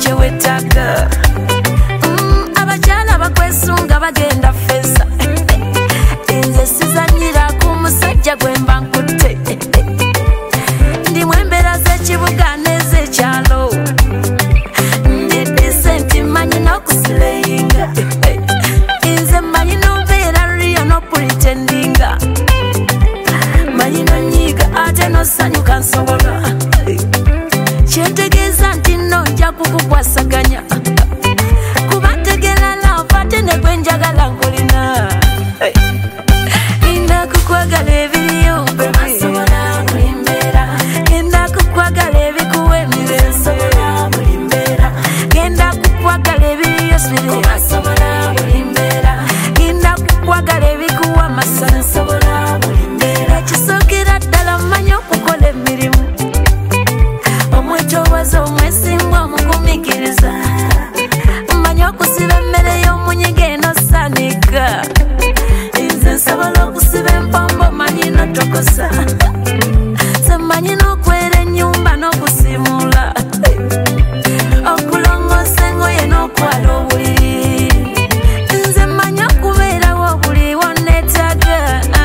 kyewetaaga abakyala bakwesunga bagenda feza nze sizanyira ku musajja gwe mba nkutte ndimu embeera z'ekibuga n'ez'ekyalo ndi decenti manyi n'okusileyinga nze manyi n'obeera riyo n'opretendinga manyi n'onyiiga ate n'osanyuka nsobola kyentegeeza nti nno nja kukukwasaganya kuba ntegera lava ate ne gwe njagala nkolina ngenda kukwagala ebiriyo asobola buli mbeera ngenda kukwagala ebikuwa emirembe asobola buli mbeera ngenda kukwagala ebiriyo siri asobola buli mbeera ngenda kukwagala ebikuwa amasana asobola buli mbeera kisookera ddala mmanyi okukola emirimu omwetowaza omwesimba omugumikiriza mmanyi okusiba emmere y'omunyiga enosanika nze nsobola okusiba empombo manyi notokosa semanyi n'okwera ennyumba n'okusimula okulongoosa engoye n'okwala obuliri nze mmanyi okubeerawo obuli wonneetaaga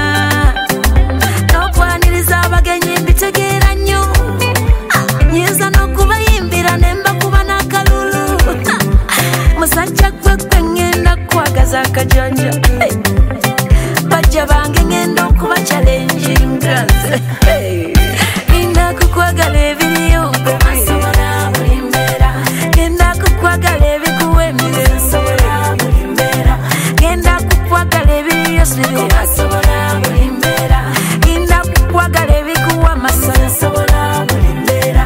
n'okwaniriza abagenyi mbitegeera nnyo nyinza n'okubayimbira ne mbakuba n'akalulu musajja gwe ngenda kwagaza akajanja bajja bange ngenda okuba challenginga ngenda kukwagala ebiriyo asobola buli mbeera ngenda kukwagala ebikuwa emirembe asobola buli mbeera ngenda kukwagala ebiriyo siri asobola buli mbeera ngenda kukwagala ebikuwa amasana asobola buli mbeera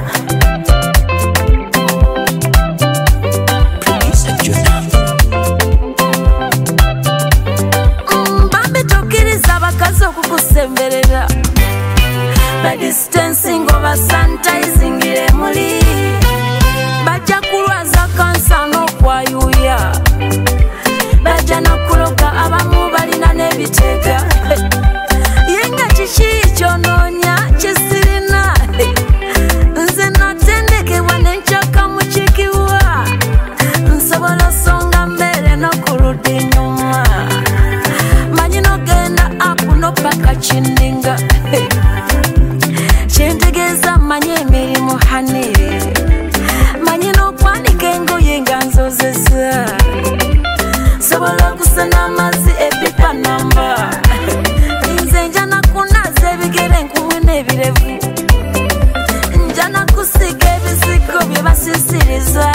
bambi tokkiriza abakazi okukusemberera badistancing oba sanitizing emuli bajja kulwaza kansa n'okwayuuya bajja n'okuloga abamu balina n'ebiteega yenga kiki kyonoonya kisirina nze natendekebwa nenkyaka mukikiwa nsobola osonga mbeere n'okuludda ennyuma manyi n'ogenda apu n'opaka kinninga kyentegeeza manyi emirimu hani manyi n'okwanika engoye nga nzozeza sobola okusena amazzi epipa namba nze nja nakunaaza ebigere enkumwe n'ebirevu nja nakusiga ebisigo bye basisiriza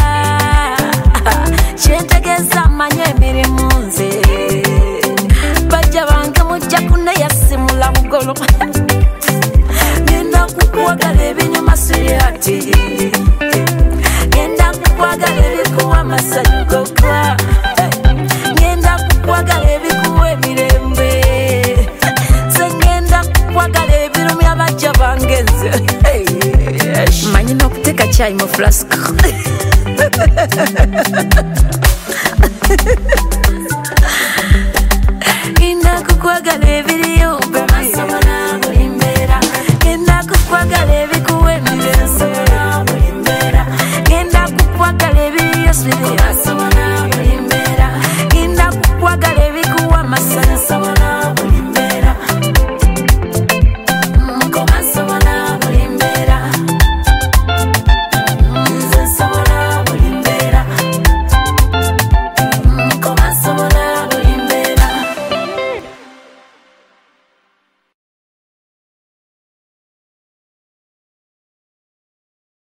kyentegeeza manyi emirimu nze bajja bange mujja kuneyasimula bugolo ngenda kukwagala ebinyuma siriati ngenda kukwagala ebikuwa amasangoka ngenda kukwagala ebikuwa emirembe sengenda kukwagala ebirumya bajja bange nze manyi n'okuteeka cyayi mu flask ngenda kukwagala ebiriyo